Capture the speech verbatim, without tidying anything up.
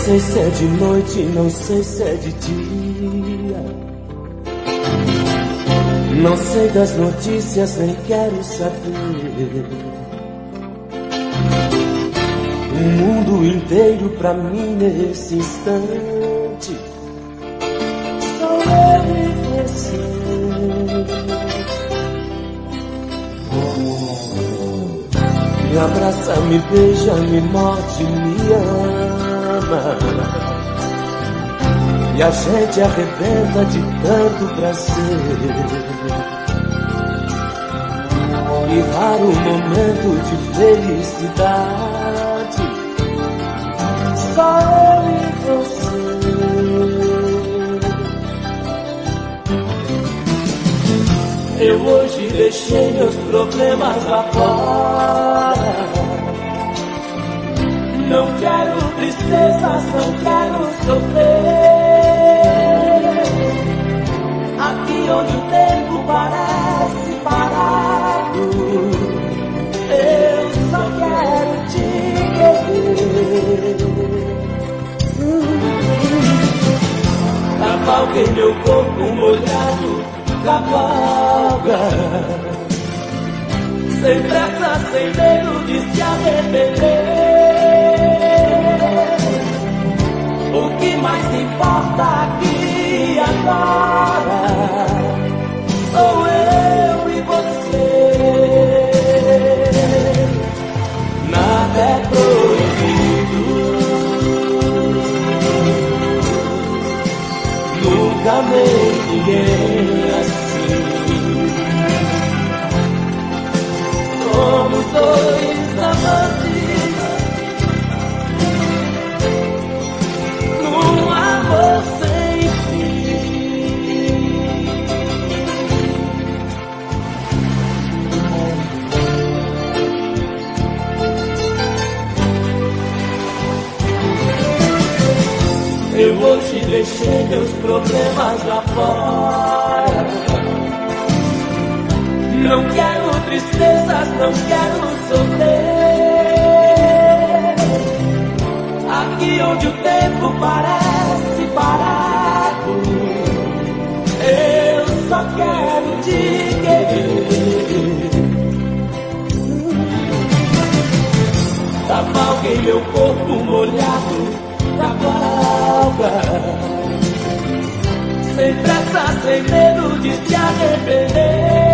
sei se é de noite, não sei se é de dia. Não sei das notícias, nem quero saber. O mundo inteiro pra mim nesse instante sou eu e você. Me abraça, me beija, me morde, me ama. E a gente arrebenta de tanto prazer. E raro momento de felicidade, só eu e você. Eu hoje deixei meus problemas lá fora. Não quero tristezas, não quero sofrer. Aqui onde o tempo parece parado, eu só quero te querer. Cavalguei meu corpo molhado, cavalga, sem pressa, sem medo de se arrepender. O que mais importa aqui agora sou eu e você. Nada é proibido, nunca amei ninguém assim. Somos dois amantes num amor sem fim. Eu hoje deixei meus problemas lá fora. Não quero tristezas, não quero sofrer. Aqui onde o tempo parece parado, eu só quero te querer. Cavalguei meu corpo molhado, cavalga, sem pressa, sem medo de se arrepender.